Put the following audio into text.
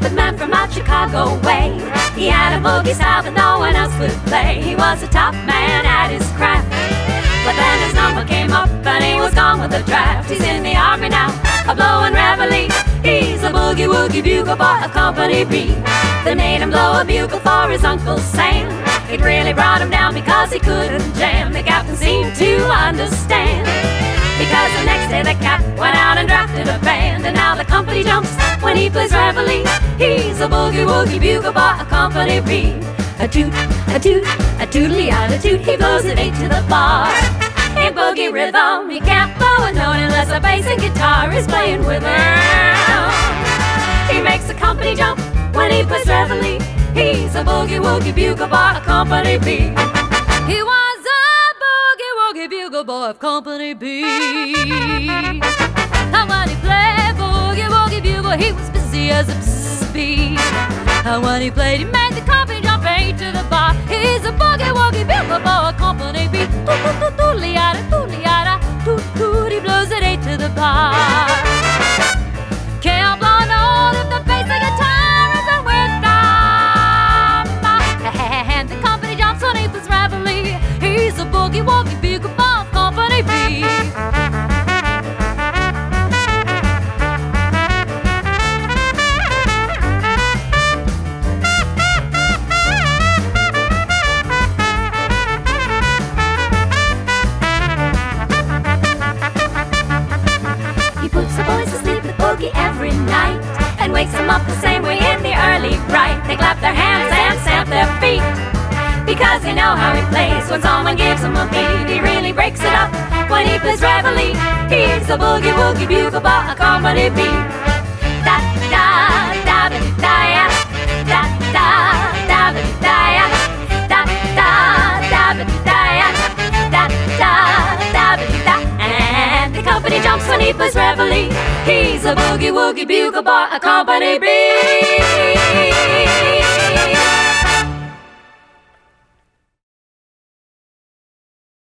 good man from out Chicago way. He had a boogie style that no one else would play. He was a top man at his craft, but then his number came up and he was gone with the draft. He's in the army now, a blowing reveille. He's a boogie-woogie bugle boy of Company B. They made him blow a bugle for his Uncle Sam. It really brought him down because he couldn't jam. The captain seemed to understand, because the next day the cap went out and drafted a band. And now the company jumps when he plays reveille. He's a boogie-woogie bugle boy of Company B. A toot, a toot, a tootly-odd toot. He blows it 8 to the bar. In boogie rhythm, he can't blow a note unless a bass and guitar is playing with him. He makes the company jump when he plays reveille. He's a boogie-woogie bugle boy of Company B. He was a boogie-woogie bugle boy of Company B. And when he played boogie-woogie bugle, he was busy as a bee. And when he played, he made the company jump 8 to the bar. He's a boogie-woogie bugle boy of Company B. Toot-toot-toot-toot-ly-yada, toot-ly-yada, toot-toot. He blows it 8 to the bar. Can't blow a note if the bass and guitar isn't with them. And the company jumps when he plays reveille. He's a boogie-woogie bugle boy of Company B. Every night, and wakes them up the same way in the early bright. They clap their hands and stamp their feet, because they know how he plays. When someone gives him a beat, he really breaks it up when he plays reveille. He's a boogie-woogie bugle boy of Company B. Da da da da da da da da da da da da da da da da. And the company jumps when he plays reveille. He's a boogie-woogie bugle boy of Company B.